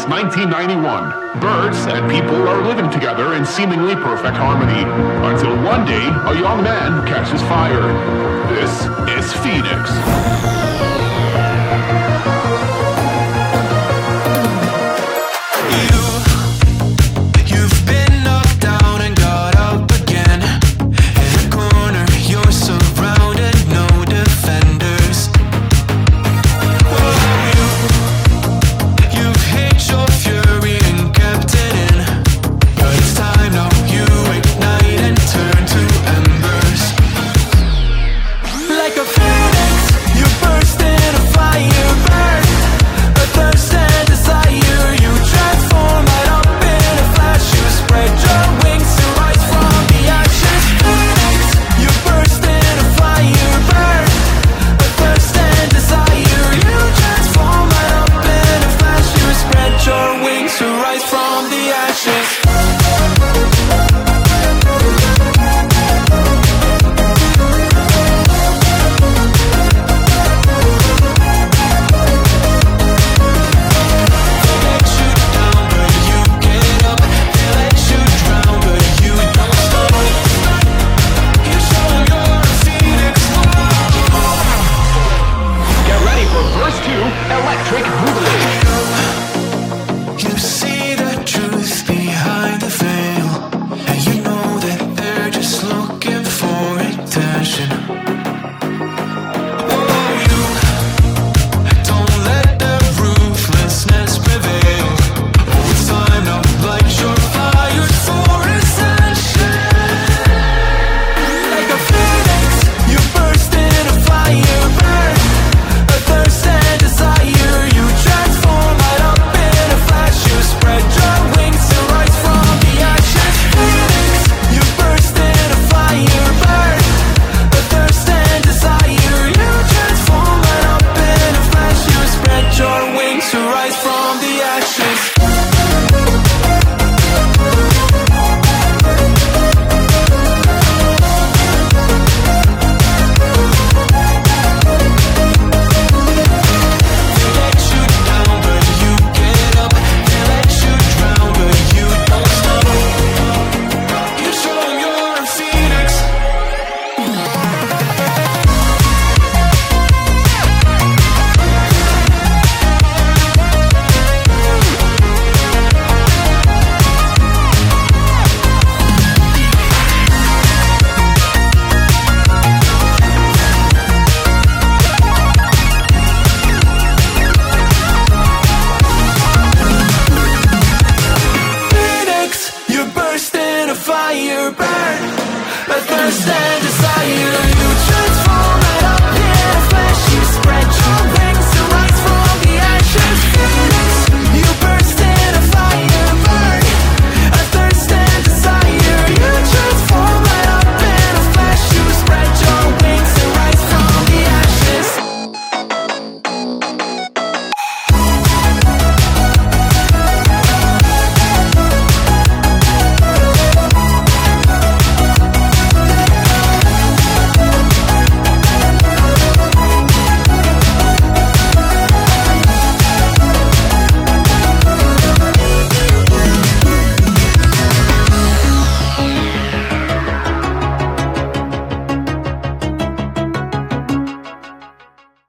1991. Birds and people are living together in seemingly perfect harmony, until one day a young man catches fire. This is Phoenix. Electric Boogaloo. You see the truth behind the veil, and you know that they're just looking for attention. Oh, you don't let the ruthlessness prevail. Oh, it's time now, light your fires for ascension. Like a phoenix, you burst in a fire, burn a thirst and desire. You transform right up in a flash. You spread your wings to rise from the ashes. Phoenix, you burst in a fire, burn a thirst and desire. You transform right up in a flash. You spread your wings to rise from the ashes. Fire burn, but thirst and